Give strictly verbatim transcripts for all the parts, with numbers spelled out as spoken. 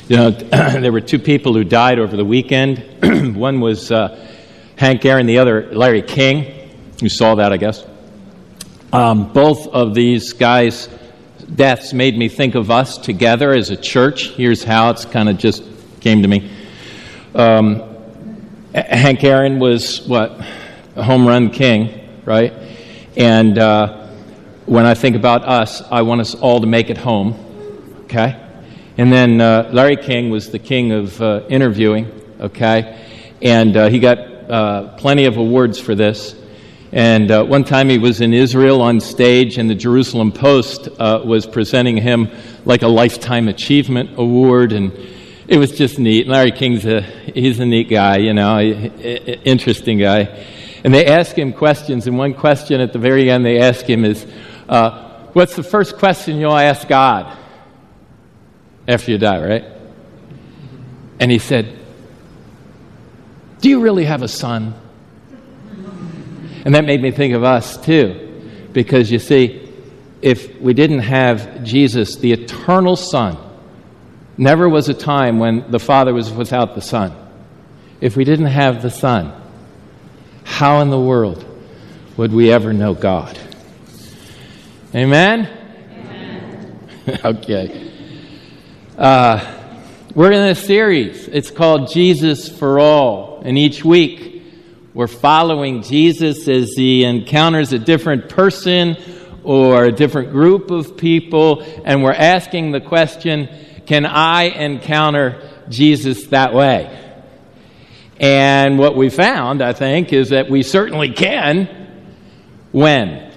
You know, there were two people who died over the weekend. One was uh, Hank Aaron, the other Larry King. You saw that, I guess. Um, both of these guys' deaths made me think of us together as a church. Here's how it's kind of just came to me. Um, Hank Aaron was, what, a home run king, right? And uh, when I think about us, I want us all to make it home, okay? And then uh, Larry King was the king of uh, interviewing, okay? And uh, he got uh, plenty of awards for this. And uh, one time he was in Israel on stage, and the Jerusalem Post uh, was presenting him like a Lifetime Achievement Award, and it was just neat. Larry King's a, he's a neat guy, you know, interesting guy. And they ask him questions, and one question at the very end they ask him is, uh, what's the first question you'll ask God after you die, right? And he said, do you really have a son? And that made me think of us, too. Because, you see, if we didn't have Jesus, the eternal Son, never was a time when the Father was without the Son. If we didn't have the Son, how in the world would we ever know God? Amen? Amen. Okay. Uh, we're in a series. It's called Jesus for All. And each week, we're following Jesus as he encounters a different person or a different group of people. And we're asking the question, can I encounter Jesus that way? And what we found, I think, is that we certainly can. When?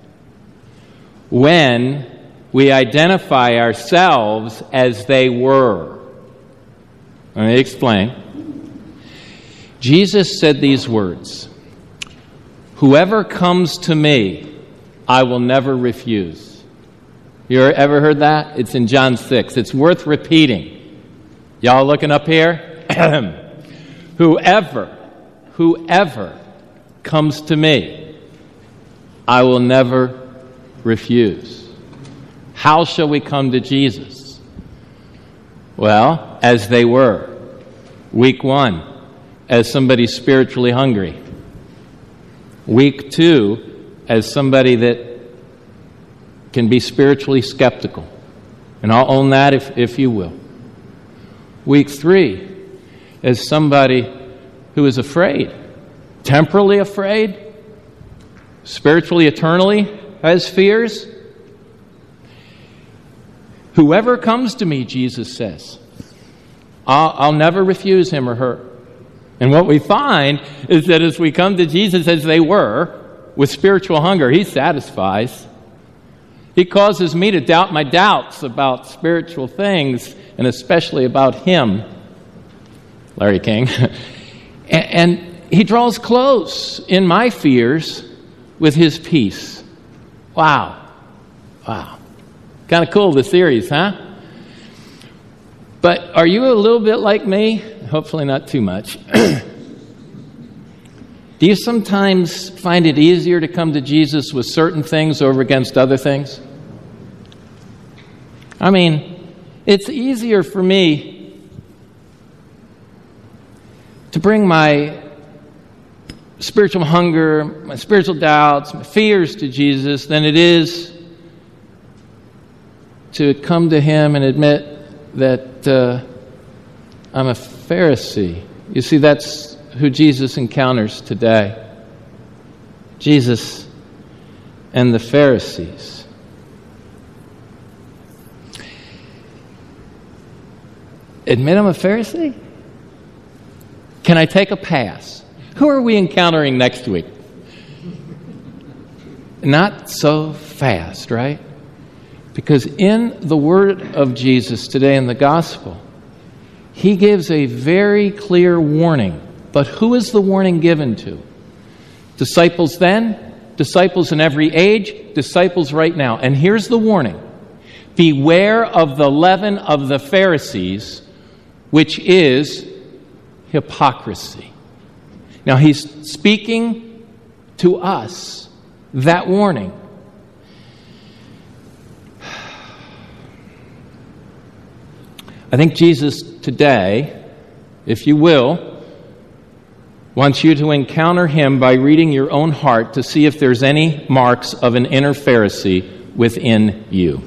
When we identify ourselves as they were. Let me explain. Jesus said these words, whoever comes to me, I will never refuse. You ever heard that? It's in John six. It's worth repeating. Y'all looking up here? Whoever, whoever comes to me, I will never refuse. How shall we come to Jesus? Well, as they were. Week one, as somebody spiritually hungry. Week two, as somebody that can be spiritually skeptical. And I'll own that if, if you will. Week three, as somebody who is afraid. Temporally afraid. Spiritually, eternally has fears. Whoever comes to me, Jesus says, I'll, I'll never refuse him or her. And what we find is that as we come to Jesus as they were, with spiritual hunger, he satisfies. He causes me to doubt my doubts about spiritual things, and especially about him, Larry King. and, and he draws close in my fears with his peace. Wow. Wow. Kind of cool, the series, huh? But are you a little bit like me? Hopefully not too much. Do you sometimes find it easier to come to Jesus with certain things over against other things? I mean, it's easier for me to bring my spiritual hunger, my spiritual doubts, my fears to Jesus than it is to come to him and admit that uh, I'm a Pharisee. You see, that's who Jesus encounters today. Jesus and the Pharisees. Admit I'm a Pharisee? Can I take a pass? Who are we encountering next week? Not so fast, right? Because in the word of Jesus today in the gospel, he gives a very clear warning. But who is the warning given to? Disciples then, disciples in every age, disciples right now. And here's the warning. Beware of the leaven of the Pharisees, which is hypocrisy. Now he's speaking to us that warning. I think Jesus today, if you will, wants you to encounter him by reading your own heart to see if there's any marks of an inner Pharisee within you.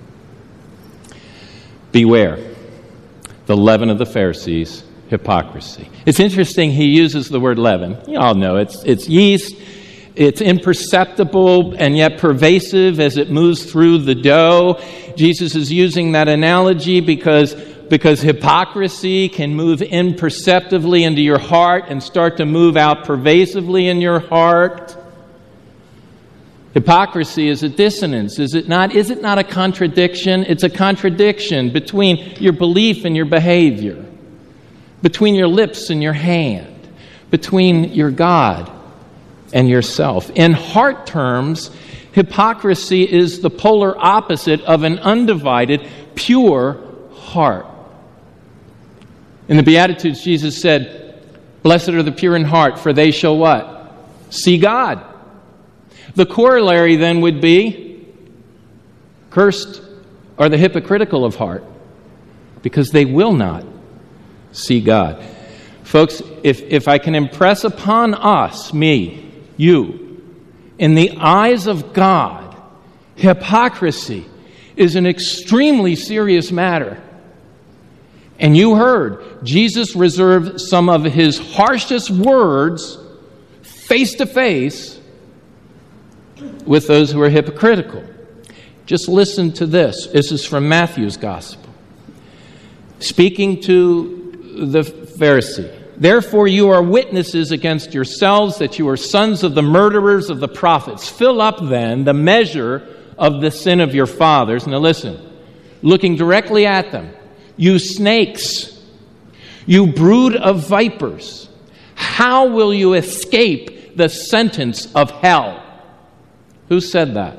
Beware. The leaven of the Pharisees, hypocrisy. It's interesting he uses the word leaven. You all know it's it's yeast. It's imperceptible and yet pervasive as it moves through the dough. Jesus is using that analogy because, because hypocrisy can move imperceptibly into your heart and start to move out pervasively in your heart. Hypocrisy is a dissonance, is it not? Is it not a contradiction? It's a contradiction between your belief and your behavior, between your lips and your hand, between your God and yourself. In heart terms, hypocrisy is the polar opposite of an undivided, pure heart. In the Beatitudes, Jesus said, "Blessed are the pure in heart, for they shall" what? See God. The corollary then would be, cursed are the hypocritical of heart, because they will not see God. Folks, if, if I can impress upon us, me, you, in the eyes of God, hypocrisy is an extremely serious matter. And you heard, Jesus reserved some of his harshest words face to face with those who are hypocritical. Just listen to this. This is from Matthew's Gospel. Speaking to the Pharisee. "Therefore you are witnesses against yourselves that you are sons of the murderers of the prophets. Fill up then the measure of the sin of your fathers." Now listen, looking directly at them. "You snakes, you brood of vipers, how will you escape the sentence of hell?" Who said that?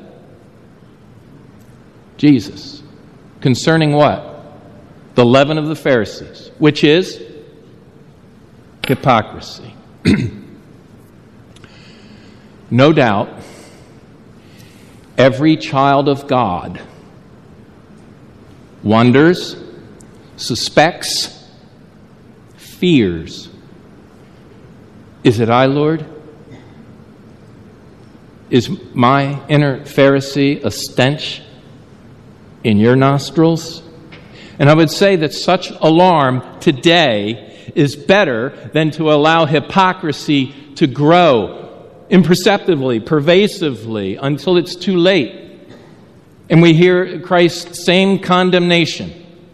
Jesus. Concerning what? The leaven of the Pharisees, which is hypocrisy. No doubt, every child of God wonders, suspects, fears. Is it I, Lord? Is my inner Pharisee a stench in your nostrils? And I would say that such alarm today is better than to allow hypocrisy to grow imperceptibly, pervasively, until it's too late. And we hear Christ's same condemnation,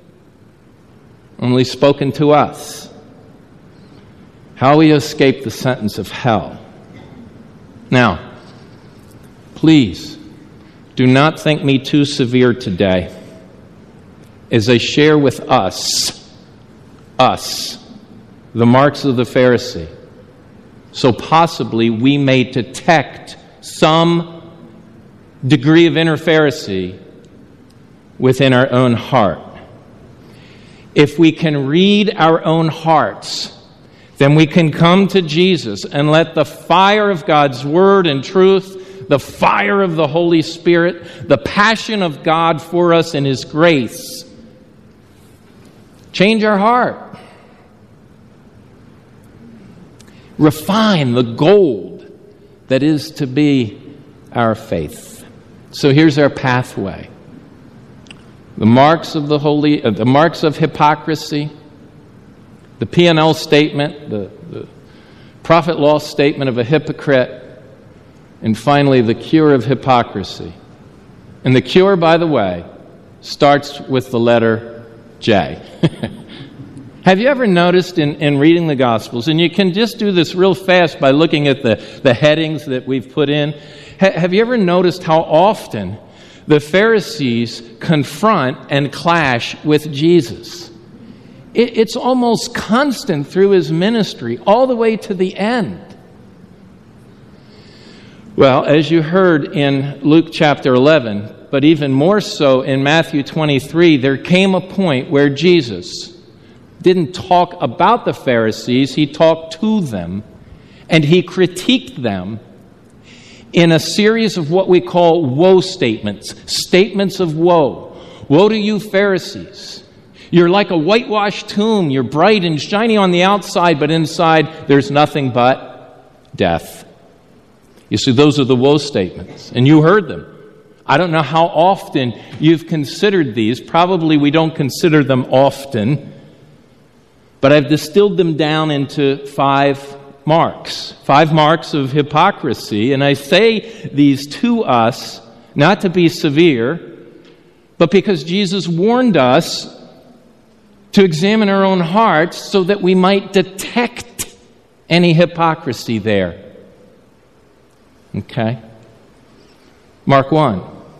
only spoken to us. How we escape the sentence of hell. Now, please, do not think me too severe today as I share with us, us, the marks of the Pharisee, so possibly we may detect some degree of inner Pharisee within our own heart. If we can read our own hearts, then we can come to Jesus and let the fire of God's Word and truth, the fire of the Holy Spirit, the passion of God for us in His grace, change our heart. Refine the gold that is to be our faith. So here's our pathway. The marks of the holy, uh, the marks of hypocrisy, the P and L statement, the, the prophet law statement of a hypocrite, and finally the cure of hypocrisy. And the cure, by the way, starts with the letter J. Have you ever noticed in, in reading the Gospels, and you can just do this real fast by looking at the, the headings that we've put in, ha, have you ever noticed how often the Pharisees confront and clash with Jesus? It, it's almost constant through his ministry, all the way to the end. Well, as you heard in Luke chapter eleven, but even more so in Matthew twenty-three, there came a point where Jesus didn't talk about the Pharisees, he talked to them, and he critiqued them in a series of what we call woe statements, statements of woe. Woe to you, Pharisees! You're like a whitewashed tomb. You're bright and shiny on the outside, but inside there's nothing but death. You see, those are the woe statements, and you heard them. I don't know how often you've considered these. Probably we don't consider them often, but I've distilled them down into five marks, five marks of hypocrisy, and I say these to us not to be severe, but because Jesus warned us to examine our own hearts so that we might detect any hypocrisy there. Okay? Mark one.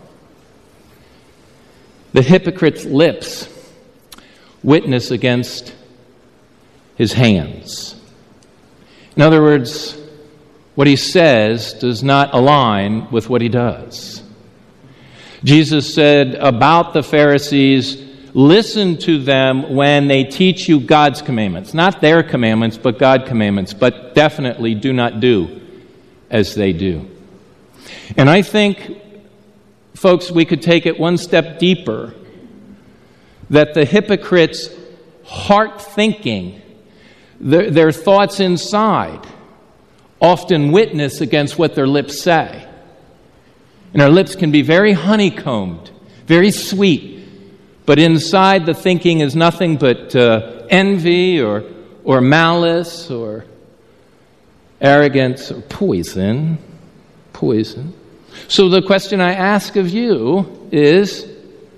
The hypocrite's lips witness against his hands. In other words, what he says does not align with what he does. Jesus said about the Pharisees, listen to them when they teach you God's commandments. Not their commandments, but God's commandments. But definitely do not do as they do. And I think, folks, we could take it one step deeper, that the hypocrite's heart thinking, their, their thoughts inside, often witness against what their lips say. And our lips can be very honeycombed, very sweet, but inside the thinking is nothing but uh, envy or, or malice or arrogance or poison. Poison. So the question I ask of you is,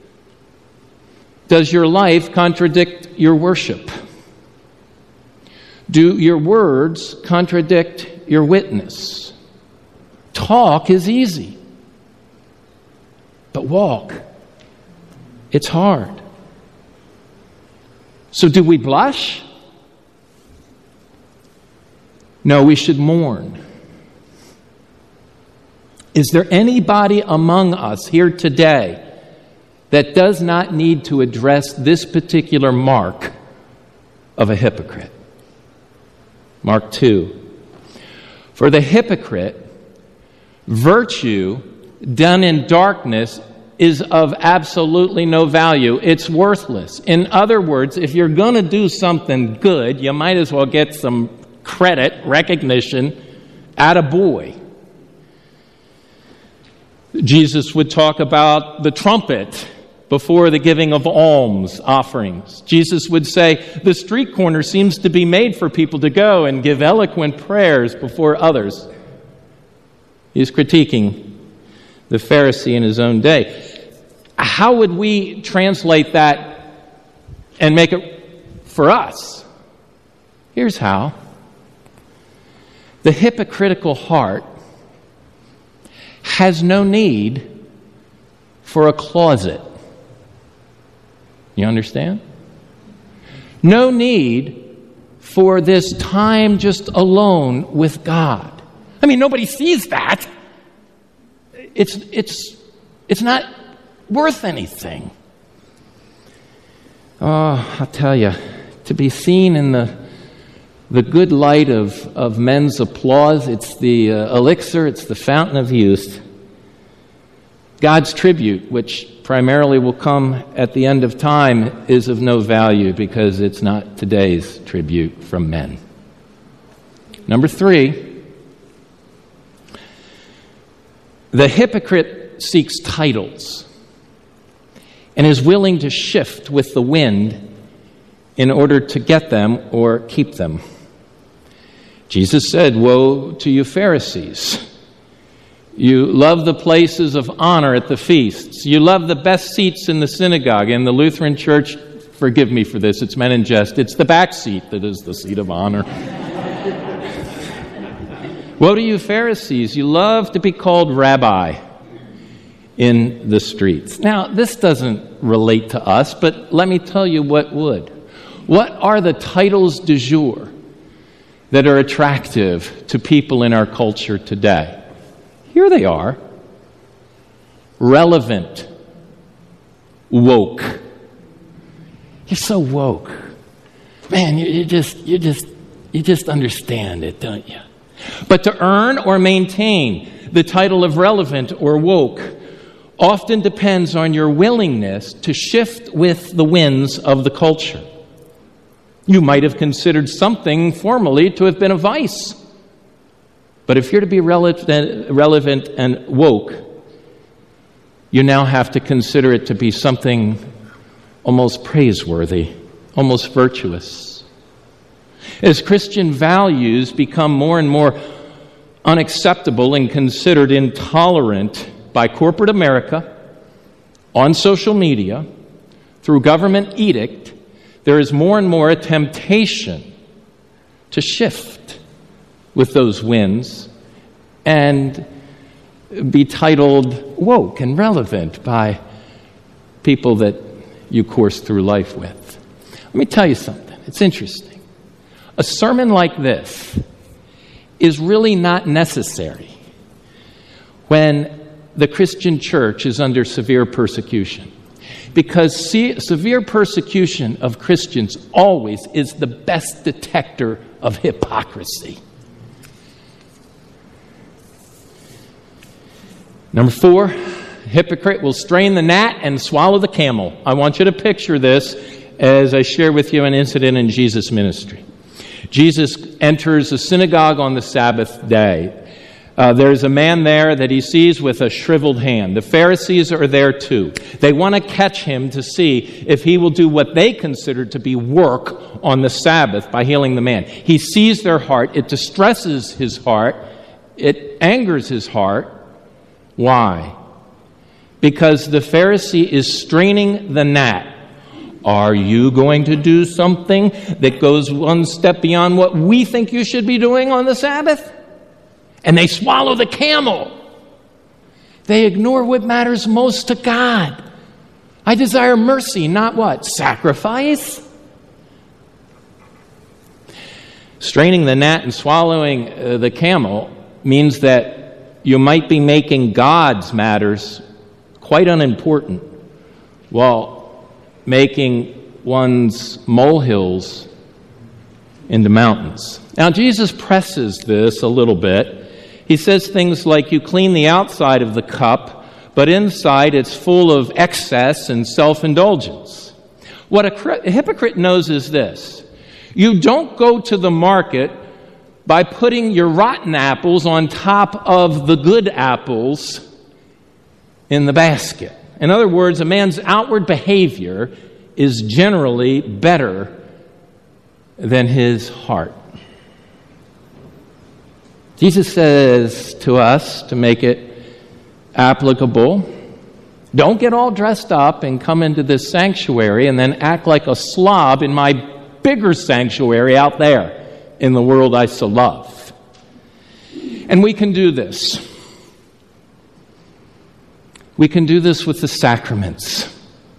does your life contradict your worship? Do your words contradict your witness? Talk is easy, but walk, it's hard. So do we blush? No, we should mourn. Is there anybody among us here today that does not need to address this particular mark of a hypocrite? Mark two. For the hypocrite, virtue done in darkness is of absolutely no value. It's worthless. In other words, if you're going to do something good, you might as well get some credit, recognition, attaboy. Jesus would talk about the trumpet before the giving of alms offerings. Jesus would say, the street corner seems to be made for people to go and give eloquent prayers before others. He's critiquing the Pharisee in his own day. How would we translate that and make it for us? Here's how. The hypocritical heart has no need for a closet. You understand? No need for this time just alone with God. I mean, nobody sees that. It's it's it's not worth anything. Oh, I'll tell you, to be seen in the the good light of, of men's applause, it's the uh, elixir, it's the fountain of youth. God's tribute, which primarily will come at the end of time, is of no value because it's not today's tribute from men. Number three, the hypocrite seeks titles and is willing to shift with the wind in order to get them or keep them. Jesus said, woe to you Pharisees. You love the places of honor at the feasts. You love the best seats in the synagogue. In the Lutheran Church, forgive me for this, it's meant in jest, it's the back seat that is the seat of honor. Woe to you Pharisees. You love to be called rabbi in the streets. Now, this doesn't relate to us, but let me tell you what would. What are the titles du jour that are attractive to people in our culture today? Here they are. Relevant. Woke. You're so woke. Man, you, you just you just you just understand it, don't you? But to earn or maintain the title of relevant or woke, often depends on your willingness to shift with the winds of the culture. You might have considered something formerly to have been a vice. But if you're to be relevant, relevant and woke, you now have to consider it to be something almost praiseworthy, almost virtuous. As Christian values become more and more unacceptable and considered intolerant by corporate America, on social media, through government edict, there is more and more a temptation to shift with those winds and be titled woke and relevant by people that you course through life with. Let me tell you something. It's interesting. A sermon like this is really not necessary when the Christian church is under severe persecution. Because se- severe persecution of Christians always is the best detector of hypocrisy. Number four, hypocrite will strain the gnat and swallow the camel. I want you to picture this as I share with you an incident in Jesus' ministry. Jesus enters a synagogue on the Sabbath day. Uh, there's a man there that he sees with a shriveled hand. The Pharisees are there too. They want to catch him to see if he will do what they consider to be work on the Sabbath by healing the man. He sees their heart. It distresses his heart. It angers his heart. Why? Because the Pharisee is straining the gnat. Are you going to do something that goes one step beyond what we think you should be doing on the Sabbath? And they swallow the camel. They ignore what matters most to God. I desire mercy, not what? Sacrifice? Straining the gnat and swallowing uh, the camel means that you might be making God's matters quite unimportant while making one's molehills into mountains. Now, Jesus presses this a little bit. He says things like, you clean the outside of the cup, but inside it's full of excess and self-indulgence. What a hypocrite knows is this. You don't go to the market by putting your rotten apples on top of the good apples in the basket. In other words, a man's outward behavior is generally better than his heart. Jesus says to us, to make it applicable, don't get all dressed up and come into this sanctuary and then act like a slob in my bigger sanctuary out there in the world I so love. And we can do this. We can do this with the sacraments.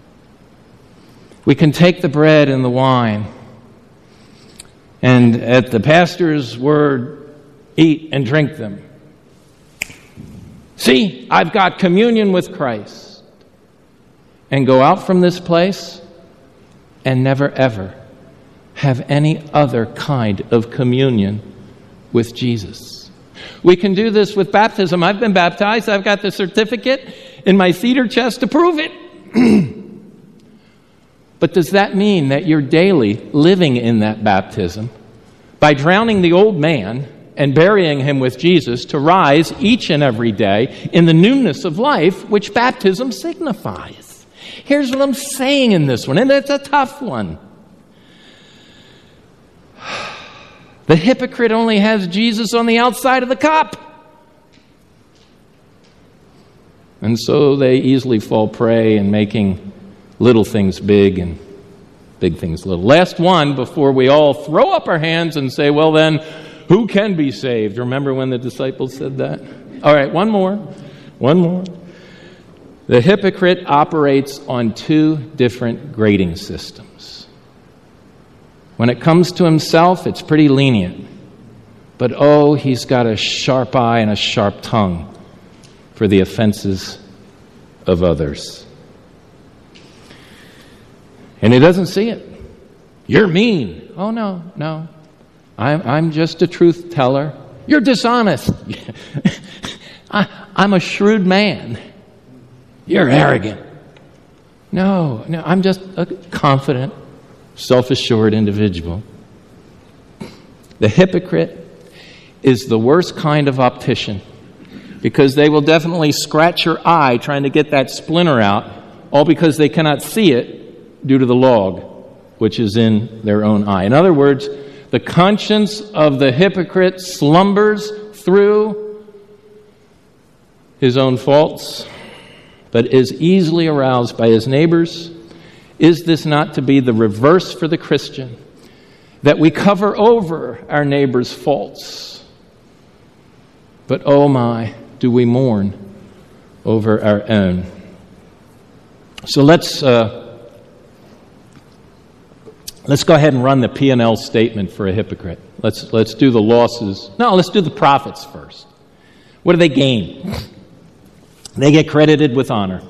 We can take the bread and the wine, and at the pastor's word, eat and drink them. See, I've got communion with Christ. And go out from this place and never ever have any other kind of communion with Jesus. We can do this with baptism. I've been baptized. I've got the certificate in my cedar chest to prove it. But does that mean that you're daily living in that baptism by drowning the old man and burying him with Jesus to rise each and every day in the newness of life which baptism signifies? Here's what I'm saying in this one, and it's a tough one. The hypocrite only has Jesus on the outside of the cup. And so they easily fall prey in making little things big and big things little. Last one before we all throw up our hands and say, well then, who can be saved? Remember when the disciples said that? All right, one more. One more. The hypocrite operates on two different grading systems. When it comes to himself, it's pretty lenient. But oh, he's got a sharp eye and a sharp tongue for the offenses of others. And he doesn't see it. You're mean. Oh, no, no. I'm, I'm just a truth teller. You're dishonest. I, I'm a shrewd man. You're arrogant. No, no, I'm just a confident, self-assured individual. The hypocrite is the worst kind of optician because they will definitely scratch your eye trying to get that splinter out, all because they cannot see it due to the log which is in their own eye. In other words, the conscience of the hypocrite slumbers through his own faults, but is easily aroused by his neighbors. Is this not to be the reverse for the Christian? That we cover over our neighbor's faults, but oh my, do we mourn over our own. So let's uh, let's go ahead and run the P and L statement for a hypocrite. Let's let's do the losses. No, let's do the profits first. What do they gain? They get credited with honor.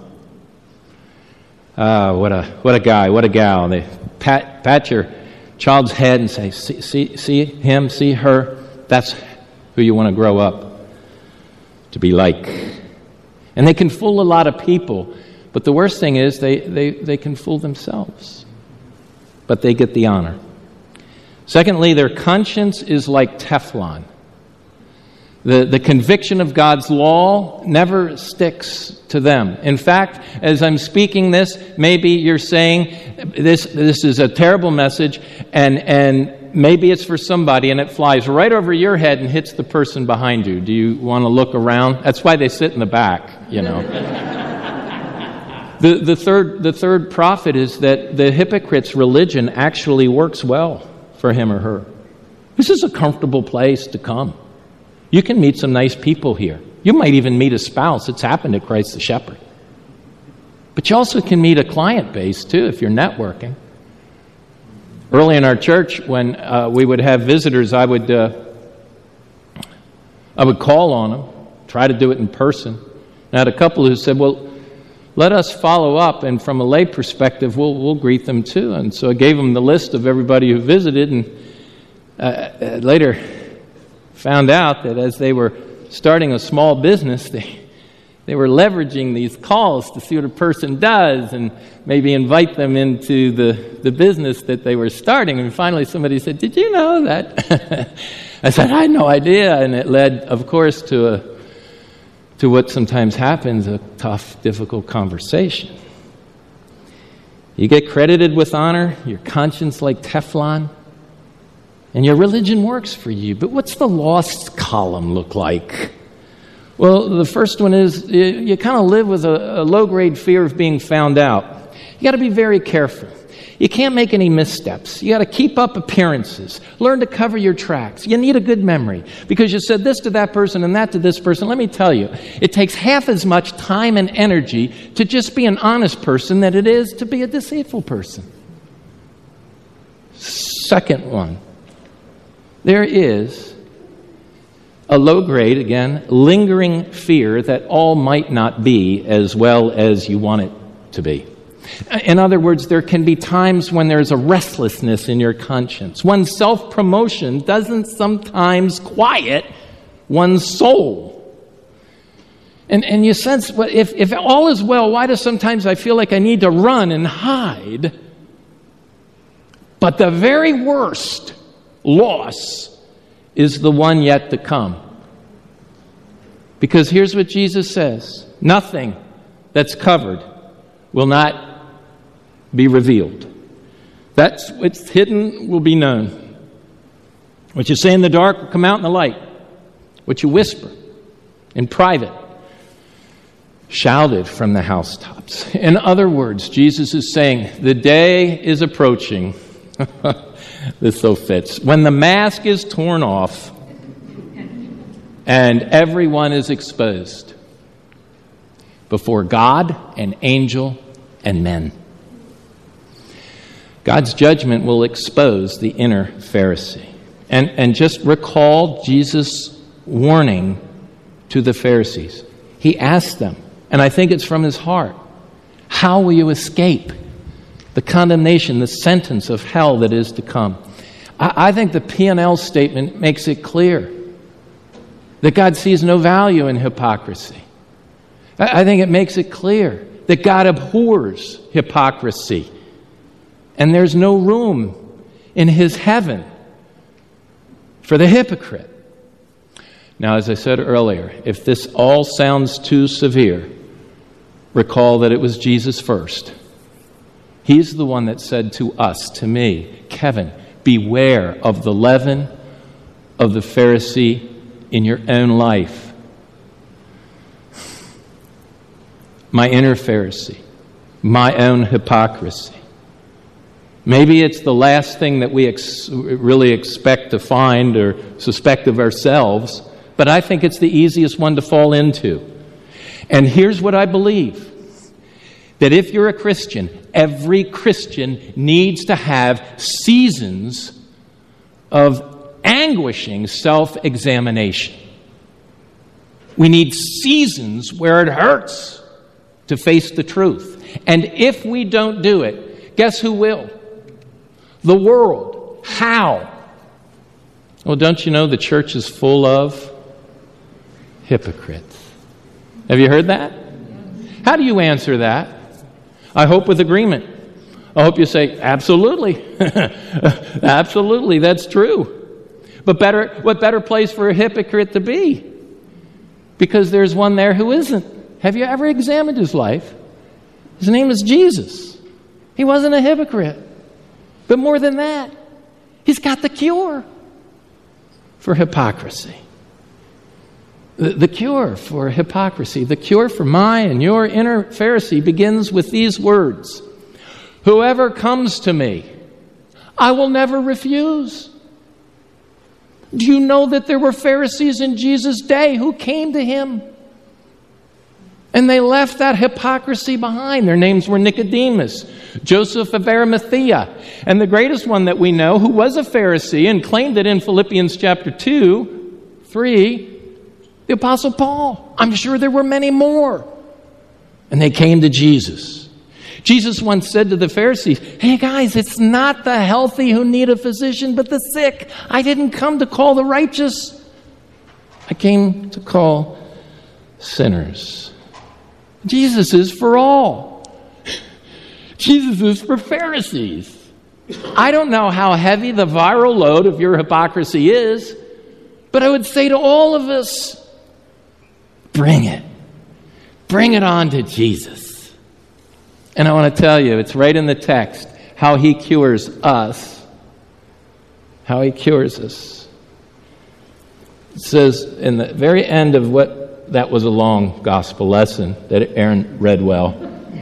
Ah, what a what a guy, what a gal. They pat pat your child's head and say, see, see, see him, see her. That's who you want to grow up to be like. And they can fool a lot of people, but the worst thing is they, they, they can fool themselves. But they get the honor. Secondly, their conscience is like Teflon. The, the conviction of God's law never sticks to them. In fact, as I'm speaking this, maybe you're saying this this is a terrible message, and, and maybe it's for somebody, and it flies right over your head and hits the person behind you. Do you want to look around? That's why they sit in the back, you know. the, the, third, the third prophet is that the hypocrite's religion actually works well for him or her. This is a comfortable place to come. You can meet some nice people here. You might even meet a spouse. It's happened at Christ the Shepherd. But you also can meet a client base, too, if you're networking. Early in our church, when uh, we would have visitors, I would uh, I would call on them, try to do it in person. And I had a couple who said, well, let us follow up, and from a lay perspective, we'll, we'll greet them, too. And so I gave them the list of everybody who visited, and uh, later found out that as they were starting a small business, they they were leveraging these calls to see what a person does and maybe invite them into the, the business that they were starting. And finally somebody said, did you know that? I said, I had no idea. And it led, of course, to a to what sometimes happens, a tough, difficult conversation. You get credited with honor, your conscience like Teflon, and your religion works for you. But what's the lost column look like? Well, the first one is you, you kind of live with a, a low-grade fear of being found out. You got to be very careful. You can't make any missteps. You got to keep up appearances. Learn to cover your tracks. You need a good memory because you said this to that person and that to this person. Let me tell you, it takes half as much time and energy to just be an honest person than it is to be a deceitful person. Second one. There is a low-grade, again, lingering fear that all might not be as well as you want it to be. In other words, there can be times when there's a restlessness in your conscience. One's self-promotion doesn't sometimes quiet one's soul. And, and you sense, well, if, if all is well, why does sometimes I feel like I need to run and hide? But the very worst loss is the one yet to come. Because here's what Jesus says. Nothing that's covered will not be revealed. That's what's hidden will be known. What you say in the dark will come out in the light. What you whisper in private, shouted from the housetops. In other words, Jesus is saying, the day is approaching. This so fits. When the mask is torn off and everyone is exposed before God and angel and men. God's judgment will expose the inner Pharisee. And, and just recall Jesus' warning to the Pharisees. He asked them, and I think it's from his heart, how will you escape the condemnation, the sentence of hell that is to come? I, I think the P and L statement makes it clear that God sees no value in hypocrisy. I, I think it makes it clear that God abhors hypocrisy. And there's no room in his heaven for the hypocrite. Now, as I said earlier, if this all sounds too severe, recall that it was Jesus first. He's the one that said to us, to me, Kevin, beware of the leaven of the Pharisee in your own life. My inner Pharisee, my own hypocrisy. Maybe it's the last thing that we ex- really expect to find or suspect of ourselves, but I think it's the easiest one to fall into. And here's what I believe. That if you're a Christian, every Christian needs to have seasons of anguishing self-examination. We need seasons where it hurts to face the truth. And if we don't do it, guess who will? The world. How? Well, don't you know the church is full of hypocrites? Have you heard that? How do you answer that? I hope with agreement. I hope you say, absolutely. Absolutely, that's true. But better, what better place for a hypocrite to be? Because there's one there who isn't. Have you ever examined his life? His name is Jesus. He wasn't a hypocrite. But more than that, he's got the cure for hypocrisy. The, the cure for hypocrisy, the cure for my and your inner Pharisee begins with these words. Whoever comes to me, I will never refuse. Do you know that there were Pharisees in Jesus' day who came to him? And they left that hypocrisy behind. Their names were Nicodemus, Joseph of Arimathea, and the greatest one that we know, who was a Pharisee and claimed it in Philippians chapter two, three, the Apostle Paul. I'm sure there were many more. And they came to Jesus. Jesus once said to the Pharisees, hey guys, it's not the healthy who need a physician, but the sick. I didn't come to call the righteous. I came to call sinners. Jesus is for all. Jesus is for Pharisees. I don't know how heavy the viral load of your hypocrisy is, but I would say to all of us, bring it. Bring it on to Jesus. And I want to tell you, it's right in the text, how he cures us. How he cures us. It says in the very end of what, that was a long gospel lesson that Aaron read well.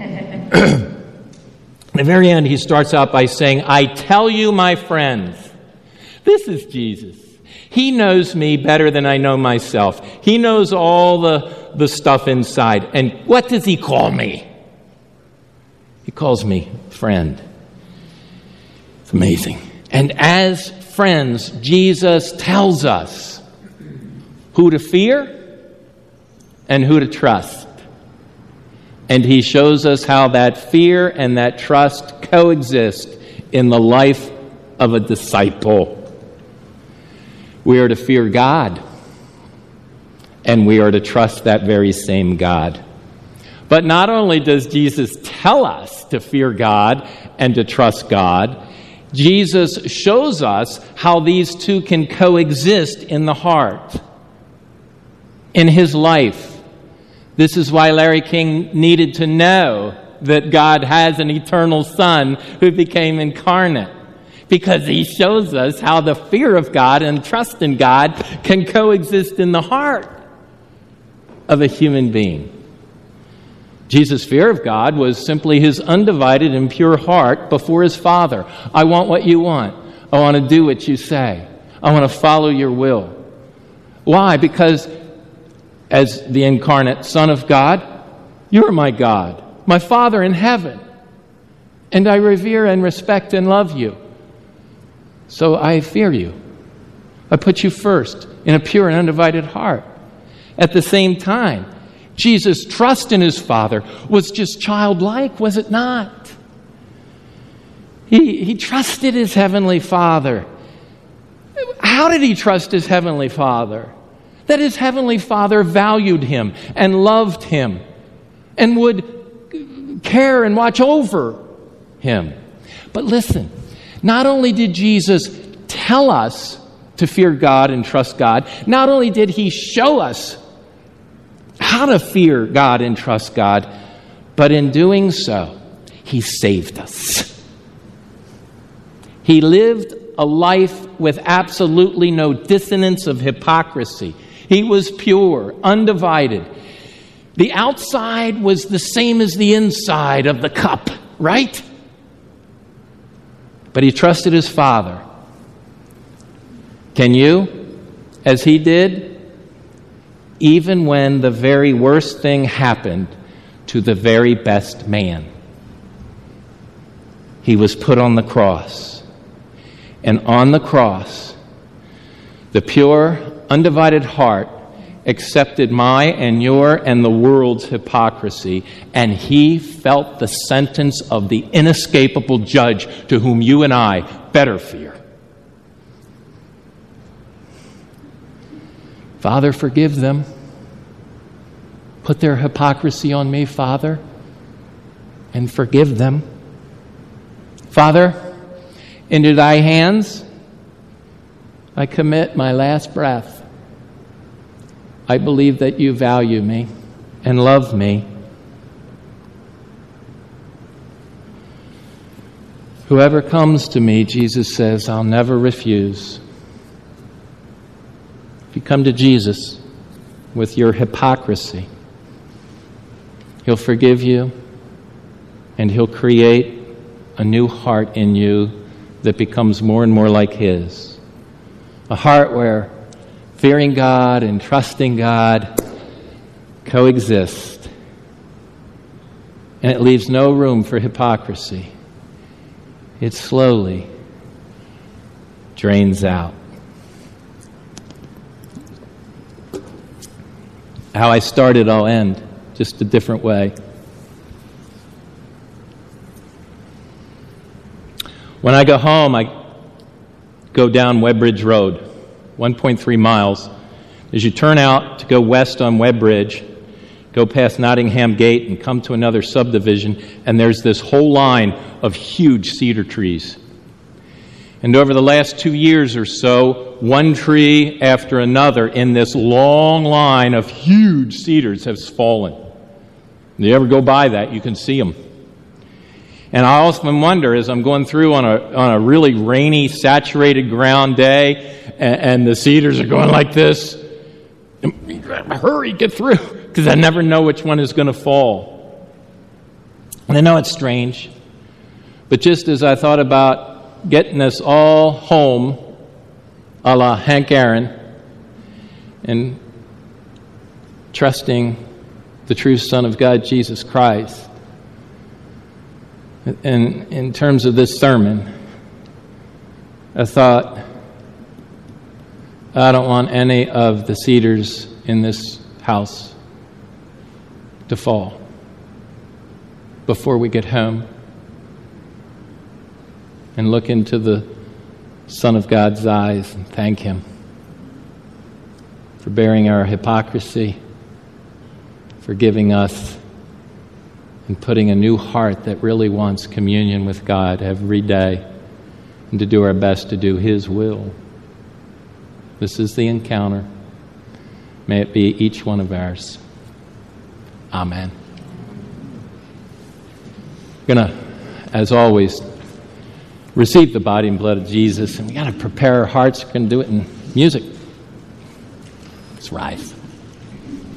In the very end, he starts out by saying, I tell you, my friends, this is Jesus. He knows me better than I know myself. He knows all the, the stuff inside. And what does he call me? He calls me friend. It's amazing. And as friends, Jesus tells us who to fear and who to trust. And he shows us how that fear and that trust coexist in the life of a disciple. We are to fear God, and we are to trust that very same God. But not only does Jesus tell us to fear God and to trust God, Jesus shows us how these two can coexist in the heart, in his life. This is why Larry King needed to know that God has an eternal Son who became incarnate, because he shows us how the fear of God and trust in God can coexist in the heart of a human being. Jesus' fear of God was simply his undivided and pure heart before his Father. I want what you want. I want to do what you say. I want to follow your will. Why? Because as the incarnate Son of God, you're my God, my Father in heaven. And I revere and respect and love you. So I fear you. I put you first in a pure and undivided heart. At the same time, Jesus' trust in his Father was just childlike, was it not? He, he trusted his heavenly Father. How did he trust his heavenly Father? That his heavenly Father valued him and loved him and would care and watch over him. But listen, not only did Jesus tell us to fear God and trust God, not only did he show us how to fear God and trust God, but in doing so, he saved us. He lived a life with absolutely no dissonance of hypocrisy. He was pure, undivided. The outside was the same as the inside of the cup, right? But he trusted his Father. Can you, as he did, even when the very worst thing happened to the very best man? He was put on the cross. And on the cross, the pure, undivided heart accepted my and your and the world's hypocrisy, and he felt the sentence of the inescapable judge to whom you and I better fear. Father, forgive them. Put their hypocrisy on me, Father, and forgive them. Father, into thy hands I commit my last breath. I believe that you value me and love me. Whoever comes to me, Jesus says, I'll never refuse. If you come to Jesus with your hypocrisy, he'll forgive you and he'll create a new heart in you that becomes more and more like his. A heart where fearing God and trusting God coexist. And it leaves no room for hypocrisy. It slowly drains out. How I started, I'll end, just a different way. When I go home, I go down Webbridge Road, one point three miles. As you turn out to go west on Webbridge, go past Nottingham Gate and come to another subdivision, and there's this whole line of huge cedar trees. And over the last two years or so, one tree after another in this long line of huge cedars has fallen. If you ever go by that, you can see them. And I often wonder, as I'm going through on a on a really rainy, saturated ground day, and, and the cedars are going like this, hurry, get through, because I never know which one is going to fall. And I know it's strange, but just as I thought about getting us all home, a la Hank Aaron, and trusting the true Son of God, Jesus Christ, and in terms of this sermon, I thought, I don't want any of the cedars in this house to fall before we get home and look into the Son of God's eyes and thank him for bearing our hypocrisy, for giving us and putting a new heart that really wants communion with God every day, and to do our best to do his will. This is the encounter. May it be each one of ours. Amen. We're going to, as always, receive the body and blood of Jesus, and we got to prepare our hearts. We're going to do it in music. Let's rise.